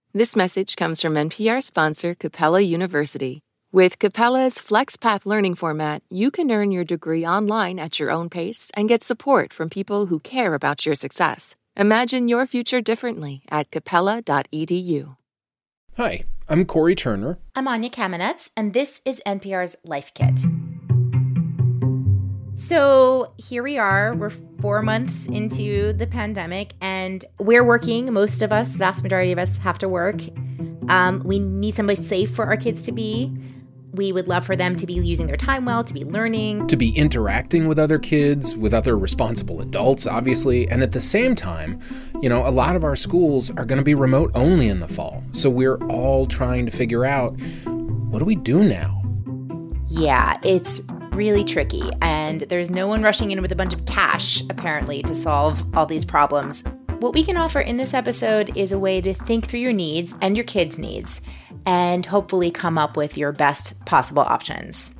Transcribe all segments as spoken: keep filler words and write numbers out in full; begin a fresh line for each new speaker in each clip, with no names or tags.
This message comes from N P R sponsor Capella University. With Capella's FlexPath learning format, you can earn your degree online at your own pace and get support from people who care about your success. Imagine your future differently at capella dot e d u.
Hi, I'm Corey Turner.
I'm Anya Kamenetz, and this is N P R's Life Kit. So here we are. We're four months into the pandemic, and we're working. Most of us, vast majority of us, have to work. Um, we need somebody safe for our kids to be. We would love for them to be using their time well, to be learning.
To be interacting with other kids, with other responsible adults, obviously. And at the same time, you know, a lot of our schools are going to be remote only in the fall. So we're all trying to figure out, what do we do now?
Yeah, it's really tricky. And there's no one rushing in with a bunch of cash, apparently, to solve all these problems. What we can offer in this episode is a way to think through your needs and your kids' needs, and hopefully come up with your best possible options.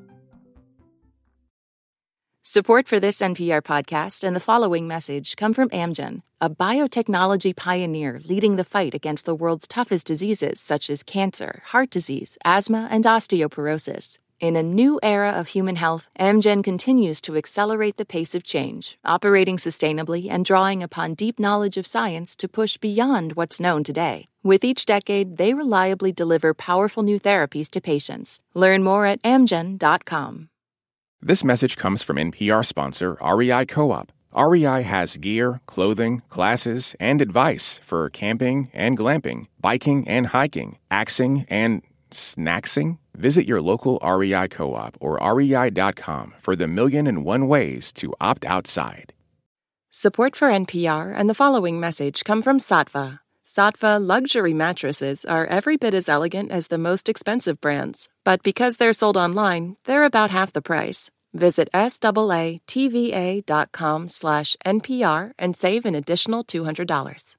Support for this N P R podcast and the following message come from Amgen, a biotechnology pioneer leading the fight against the world's toughest diseases such as cancer, heart disease, asthma, and osteoporosis. In a new era of human health, Amgen continues to accelerate the pace of change, operating sustainably and drawing upon deep knowledge of science to push beyond what's known today. With each decade, they reliably deliver powerful new therapies to patients. Learn more at amgen dot com.
This message comes from N P R sponsor R E I Co-op. R E I has gear, clothing, classes, and advice for camping and glamping, biking and hiking, axing and snacksing. Visit your local R E I Co-op or R E I dot com for the million and one ways to opt outside.
Support for N P R and the following message come from Saatva. Saatva luxury mattresses are every bit as elegant as the most expensive brands, but because they're sold online, they're about half the price. Visit S A A T V A dot com slash N P R and save an additional two hundred dollars.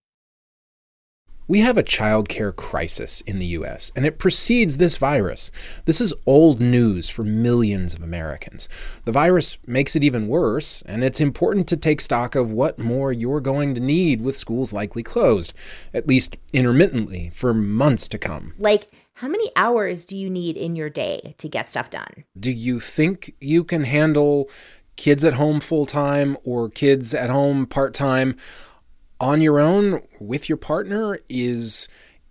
We have a childcare crisis in the U S, and it precedes this virus. This is old news for millions of Americans. The virus makes it even worse, and it's important to take stock of what more you're going to need with schools likely closed, at least intermittently, for months to come.
Like, how many hours do you need in your day to get stuff done?
Do you think you can handle kids at home full-time or kids at home part-time on your own with your partner? Is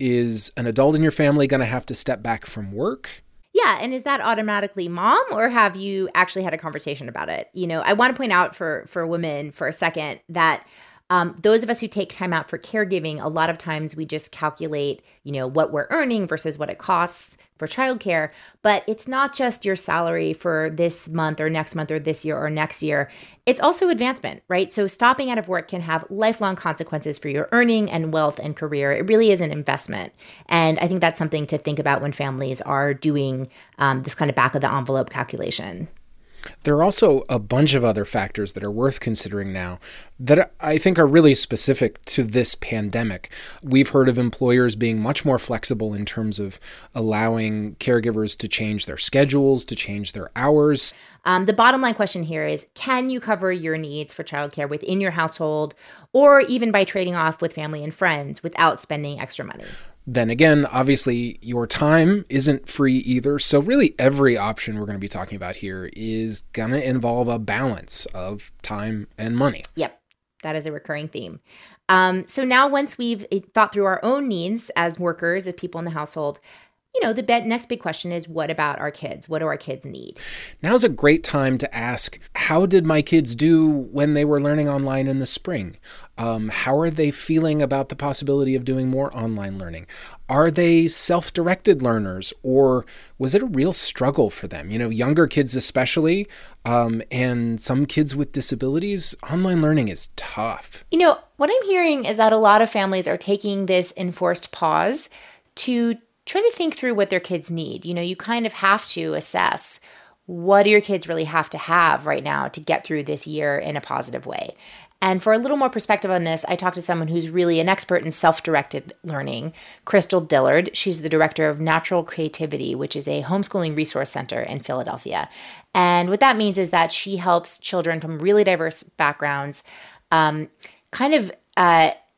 is an adult in your family going to have to step back from work?
Yeah, and is that automatically mom, or have you actually had a conversation about it? You know, I want to point out for for women for a second that um, those of us who take time out for caregiving, a lot of times we just calculate, you know, what we're earning versus what it costs for childcare. But it's not just your salary for this month or next month or this year or next year. It's also advancement, right? So stopping out of work can have lifelong consequences for your earning and wealth and career. It really is an investment. And I think that's something to think about when families are doing um, this kind of back of the envelope calculation.
There are also a bunch of other factors that are worth considering now that I think are really specific to this pandemic. We've heard of employers being much more flexible in terms of allowing caregivers to change their schedules, to change their hours.
Um, the bottom line question here is, can you cover your needs for childcare within your household, or even by trading off with family and friends without spending extra money?
Then again, obviously, your time isn't free either. So really every option we're going to be talking about here is going to involve a balance of time and money.
Yep, that is a recurring theme. Um, so now once we've thought through our own needs as workers, as people in the household, you know, the next big question is, what about our kids? What do our kids need?
Now's a great time to ask, how did my kids do when they were learning online in the spring? Um, how are they feeling about the possibility of doing more online learning? Are they self-directed learners, or was it a real struggle for them? You know, younger kids especially, um, and some kids with disabilities, online learning is tough.
You know, what I'm hearing is that a lot of families are taking this enforced pause to try to think through what their kids need. You know, you kind of have to assess, what do your kids really have to have right now to get through this year in a positive way? And for a little more perspective on this, I talked to someone who's really an expert in self-directed learning, Crystal Dillard. She's the director of Natural Creativity, which is a homeschooling resource center in Philadelphia. And what that means is that she helps children from really diverse backgrounds um, kind of uh,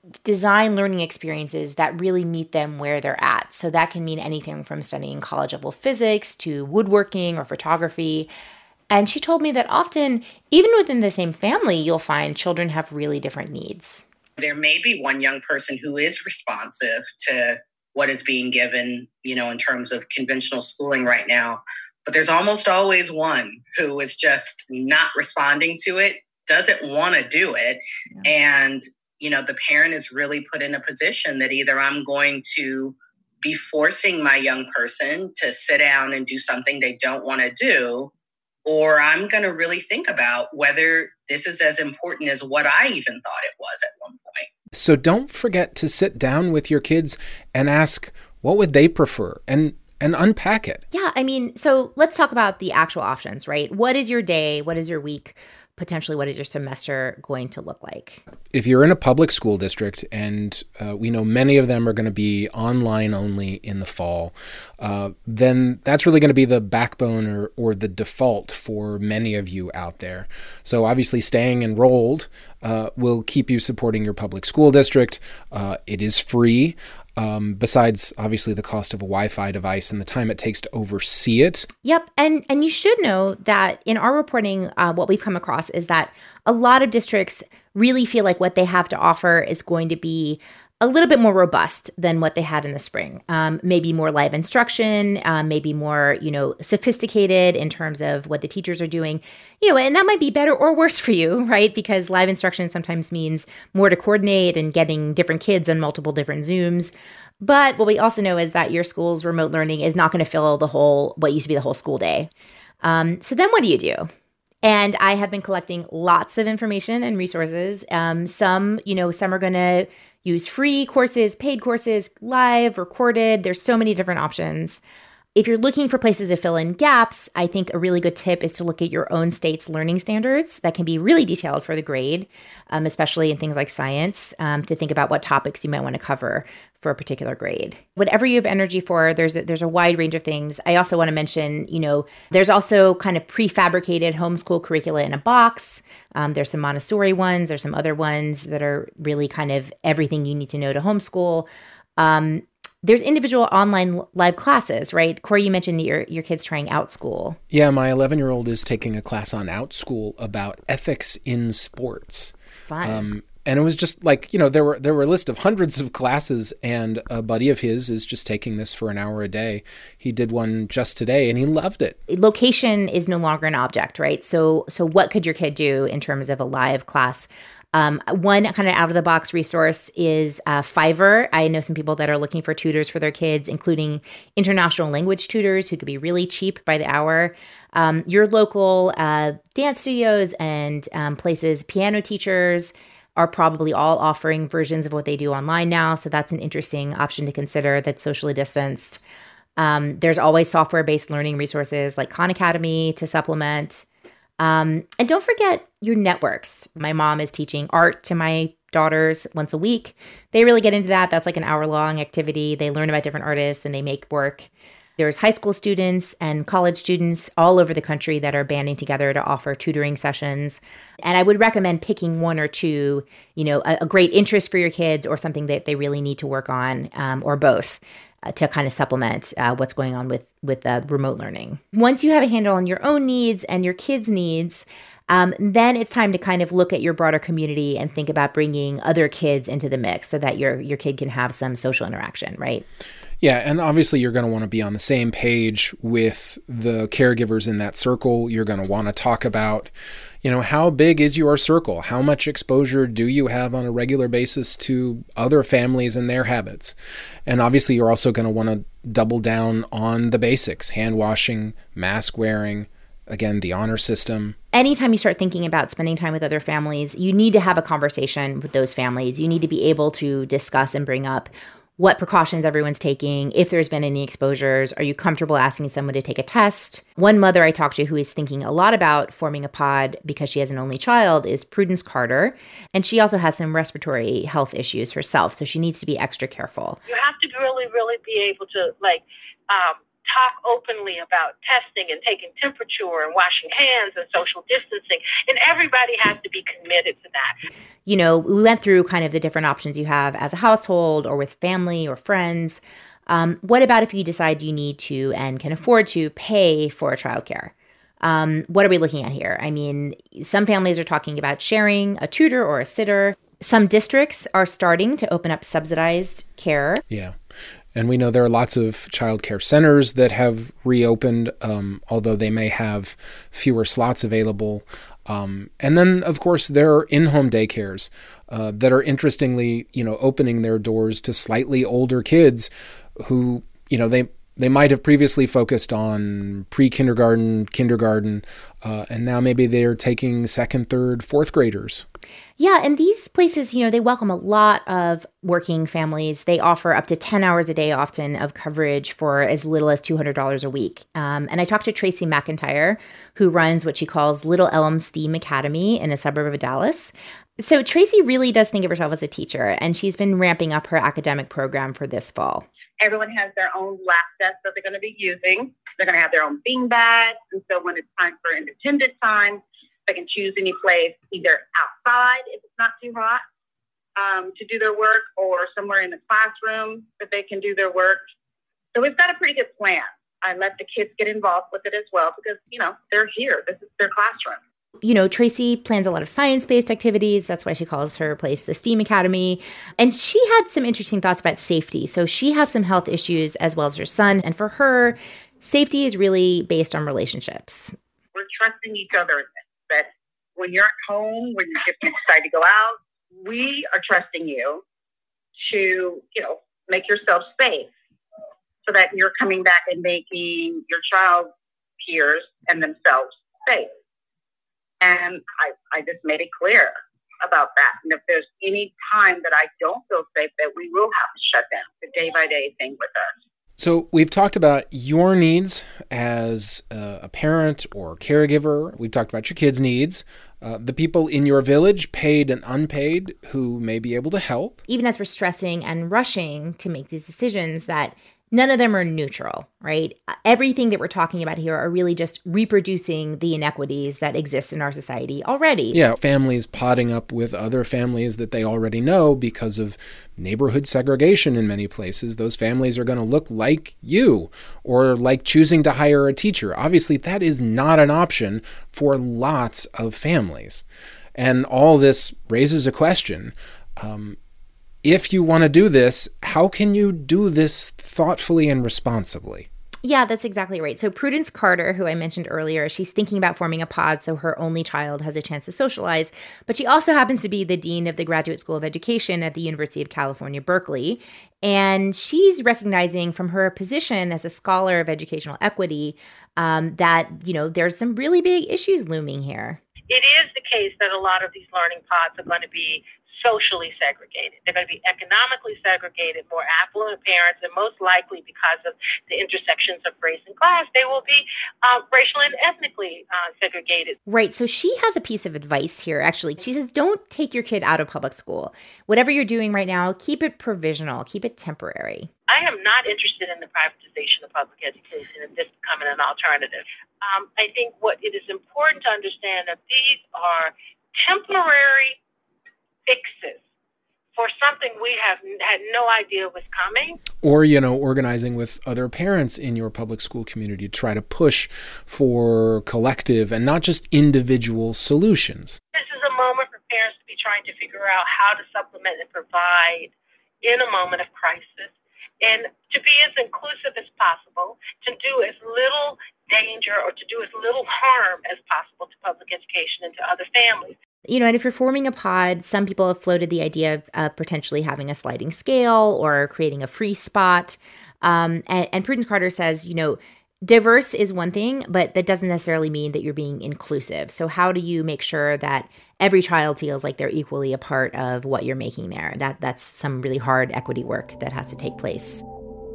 design learning experiences that really meet them where they're at. So that can mean anything from studying college level physics to woodworking or photography. And she told me that often, even within the same family, you'll find children have really different needs.
There may be one young person who is responsive to what is being given, you know, in terms of conventional schooling right now. But there's almost always one who is just not responding to it, doesn't want to do it. Yeah. And, you know, the parent is really put in a position that either I'm going to be forcing my young person to sit down and do something they don't want to do, or I'm going to really think about whether this is as important as what I even thought it was at one point.
So don't forget to sit down with your kids and ask, what would they prefer? And and unpack it.
Yeah, I mean, so let's talk about the actual options, right? What is your day? What is your week? Potentially, what is your semester going to look like?
If you're in a public school district, and uh, we know many of them are going to be online only in the fall, uh, then that's really going to be the backbone or, or the default for many of you out there. So obviously staying enrolled uh, will keep you supporting your public school district. Uh, it is free. Um, besides, obviously, the cost of a Wi-Fi device and the time it takes to oversee it.
Yep. And and you should know that in our reporting, uh, what we've come across is that a lot of districts really feel like what they have to offer is going to be a little bit more robust than what they had in the spring. Um, maybe more live instruction, um, maybe more, you know, sophisticated in terms of what the teachers are doing. You know, and that might be better or worse for you, right? Because live instruction sometimes means more to coordinate and getting different kids on multiple different Zooms. But what we also know is that your school's remote learning is not going to fill the whole, what used to be the whole school day. Um, so then what do you do? And I have been collecting lots of information and resources. Um, some, you know, some are going to use free courses, paid courses, live, recorded. There's so many different options. If you're looking for places to fill in gaps, I think a really good tip is to look at your own state's learning standards. That can be really detailed for the grade, um, especially in things like science, um, to think about what topics you might want to cover for a particular grade. Whatever you have energy for, there's a, there's a wide range of things. I also want to mention, you know, there's also kind of prefabricated homeschool curricula in a box. Um, there's some Montessori ones. There's some other ones that are really kind of everything you need to know to homeschool. Um, There's individual online live classes, right? Corey, you mentioned that your, your kid's trying OutSchool.
Yeah, my eleven-year-old is taking a class on OutSchool about ethics in sports.
Fun.
Um, and it was just like, you know, there were there were a list of hundreds of classes, and a buddy of his is just taking this for an hour a day. He did one just today, and he loved it.
Location is no longer an object, right? So, so what could your kid do in terms of a live class? Um, one kind of out-of-the-box resource is uh, Fiverr. I know some people that are looking for tutors for their kids, including international language tutors who could be really cheap by the hour. Um, your local uh, dance studios and um, places, piano teachers are probably all offering versions of what they do online now. So that's an interesting option to consider that's socially distanced. Um, there's always software-based learning resources like Khan Academy to supplement. Um, and don't forget your networks. My mom is teaching art to my daughters once a week. They really get into that. That's like an hour-long activity. They learn about different artists and they make work. There's high school students and college students all over the country that are banding together to offer tutoring sessions. And I would recommend picking one or two, you know, a, a great interest for your kids or something that they really need to work on, um, or both. Uh, to kind of supplement uh, what's going on with with uh, remote learning. Once you have a handle on your own needs and your kids' needs, um, then it's time to kind of look at your broader community and think about bringing other kids into the mix so that your your kid can have some social interaction, right?
Yeah, and obviously you're going to want to be on the same page with the caregivers in that circle. You're going to want to talk about, you know, how big is your circle? How much exposure do you have on a regular basis to other families and their habits? And obviously you're also going to want to double down on the basics, hand washing, mask wearing, again, the honor system.
Anytime you start thinking about spending time with other families, you need to have a conversation with those families. You need to be able to discuss and bring up what precautions everyone's taking, if there's been any exposures. Are you comfortable asking someone to take a test? One mother I talked to who is thinking a lot about forming a pod because she has an only child is Prudence Carter. And she also has some respiratory health issues herself, so she needs to be extra careful.
You have to really, really be able to, like, um, talk openly about testing and taking temperature and washing hands and social distancing. And everybody has to be committed to that.
You know, we went through kind of the different options you have as a household or with family or friends. Um, what about if you decide you need to and can afford to pay for childcare? Um, what are we looking at here? I mean, some families are talking about sharing a tutor or a sitter. Some districts are starting to open up subsidized care.
Yeah. And we know there are lots of child care centers that have reopened, um, although they may have fewer slots available. Um, and then, of course, there are in-home daycares uh, that are interestingly, you know, opening their doors to slightly older kids who, you know, they they might have previously focused on pre-kindergarten, kindergarten, uh, and now maybe they're taking second, third, fourth graders.
Yeah, and these places, you know, they welcome a lot of working families. They offer up to ten hours a day often of coverage for as little as two hundred dollars a week. Um, and I talked to Tracy McIntyre, who runs what she calls Little Elm STEAM Academy in a suburb of Dallas. So Tracy really does think of herself as a teacher, and she's been ramping up her academic program for this fall.
Everyone has their own lap desk that they're going to be using. They're going to have their own bean bags. And so when it's time for independent time, they can choose any place, either outside if it's not too hot, um, to do their work, or somewhere in the classroom that they can do their work. So we've got a pretty good plan. I let the kids get involved with it as well because, you know, they're here. This is their classroom.
You know, Tracy plans a lot of science-based activities. That's why she calls her place the STEAM Academy. And she had some interesting thoughts about safety. So she has some health issues as well as her son. And for her, safety is really based on relationships.
We're trusting each other in this. That when you're at home, when you decide to go out, we are trusting you to, you know, make yourself safe so that you're coming back and making your child's peers and themselves safe. And I, I just made it clear about that. And if there's any time that I don't feel safe, that we will have to shut down the day-by-day thing with us.
So we've talked about your needs as uh, a parent or caregiver. We've talked about your kids' needs, uh, the people in your village, paid and unpaid, who may be able to help.
Even as we're stressing and rushing to make these decisions, that none of them are neutral, right? Everything that we're talking about here are really just reproducing the inequities that exist in our society already.
Yeah, families potting up with other families that they already know because of neighborhood segregation in many places. Those families are going to look like you, or like choosing to hire a teacher. Obviously, that is not an option for lots of families. And all this raises a question. Um, If you want to do this, how can you do this thoughtfully and responsibly?
Yeah, that's exactly right. So Prudence Carter, who I mentioned earlier, she's thinking about forming a pod so her only child has a chance to socialize. But she also happens to be the dean of the Graduate School of Education at the University of California, Berkeley. And she's recognizing from her position as a scholar of educational equity um, that, you know, there's some really big issues looming here.
It is the case that a lot of these learning pods are going to be socially segregated. They're going to be economically segregated, more affluent parents, and most likely because of the intersections of race and class, they will be uh, racially and ethnically uh, segregated.
Right. So she has a piece of advice here, actually. She says, don't take your kid out of public school. Whatever you're doing right now, keep it provisional, keep it temporary.
I am not interested in the privatization of public education and this becoming an alternative. Um, I think what it is important to understand that these are temporary fixes for something we have had no idea was coming.
Or, you know, organizing with other parents in your public school community to try to push for collective and not just individual solutions.
This is a moment for parents to be trying to figure out how to supplement and provide in a moment of crisis, and to be as inclusive as possible, to do as little danger or to do as little harm as possible to public education and to other families.
You know, and if you're forming a pod, some people have floated the idea of uh, potentially having a sliding scale or creating a free spot. Um, and, and Prudence Carter says, you know, diverse is one thing, but that doesn't necessarily mean that you're being inclusive. So how do you make sure that every child feels like they're equally a part of what you're making there? That that's some really hard equity work that has to take place.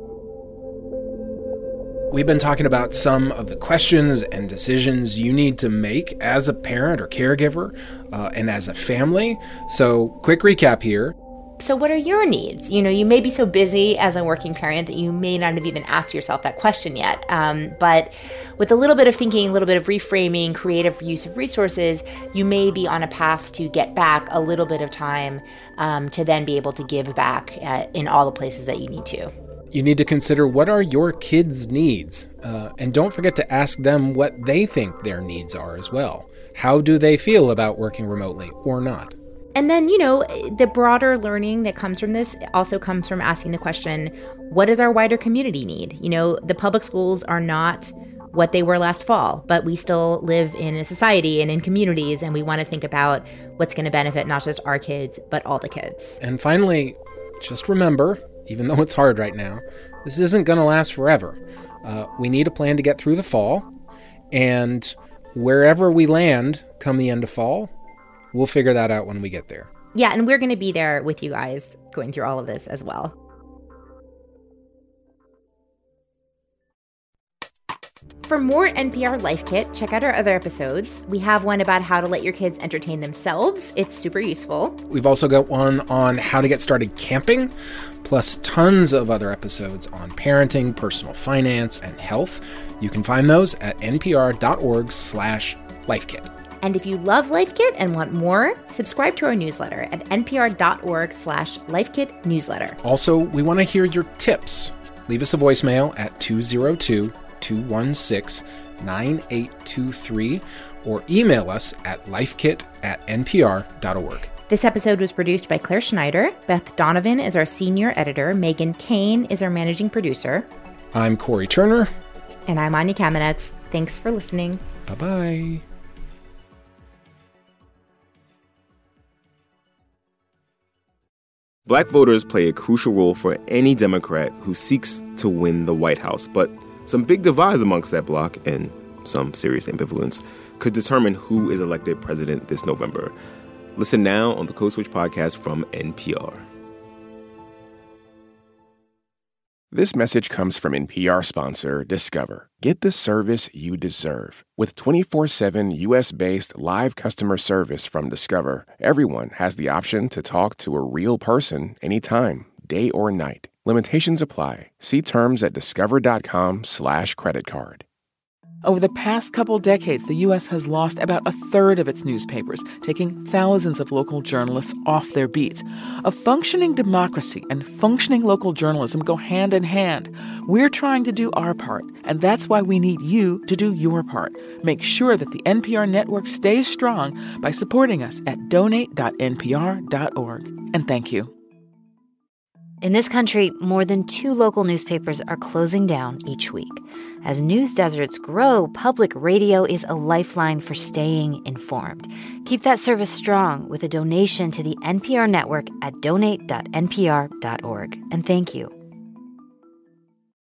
We've been talking about some of the questions and decisions you need to make as a parent or caregiver uh, and as a family. So quick recap here.
So what are your needs? You know, you may be so busy as a working parent that you may not have even asked yourself that question yet. Um, but with a little bit of thinking, a little bit of reframing, creative use of resources, you may be on a path to get back a little bit of time um, to then be able to give back uh, in all the places that you need to.
You need to consider, what are your kids' needs? Uh, and don't forget to ask them what they think their needs are as well. How do they feel about working remotely or not?
And then, you know, the broader learning that comes from this also comes from asking the question, what does our wider community need? You know, the public schools are not what they were last fall, but we still live in a society and in communities, and we want to think about what's going to benefit not just our kids, but all the kids.
And finally, just remember, even though it's hard right now, this isn't going to last forever. Uh, we need a plan to get through the fall, and wherever we land come the end of fall, we'll figure that out when we get there.
Yeah, and we're going to be there with you guys going through all of this as well. For more N P R Life Kit, check out our other episodes. We have one about how to let your kids entertain themselves. It's super useful.
We've also got one on how to get started camping, plus tons of other episodes on parenting, personal finance, and health. You can find those at npr.org slash lifekit.
And if you love Life Kit and want more, subscribe to our newsletter at npr.org slash lifekit newsletter.
Also, we want to hear your tips. Leave us a voicemail at two oh two, two one six, nine eight two three or email us at lifekit at npr.org.
This episode was produced by Claire Schneider. Beth Donovan is our senior editor. Megan Kane is our managing producer.
I'm Corey Turner.
And I'm Anya Kamenetz. Thanks for listening.
Bye-bye.
Black voters play a crucial role for any Democrat who seeks to win the White House, but some big divides amongst that bloc, and some serious ambivalence, could determine who is elected president this November. Listen now on the Code Switch podcast from N P R.
This message comes from N P R sponsor Discover. Get the service you deserve. With twenty-four seven U S-based live customer service from Discover, everyone has the option to talk to a real person anytime, day or night. Limitations apply. See terms at discover.com slash credit card.
Over the past couple decades, the U S has lost about a third of its newspapers, taking thousands of local journalists off their beats. A functioning democracy and functioning local journalism go hand in hand. We're trying to do our part, and that's why we need you to do your part. Make sure that the N P R network stays strong by supporting us at donate dot n p r dot org. And thank you.
In this country, more than two local newspapers are closing down each week. As news deserts grow, public radio is a lifeline for staying informed. Keep that service strong with a donation to the N P R network at donate dot n p r dot org. And thank you.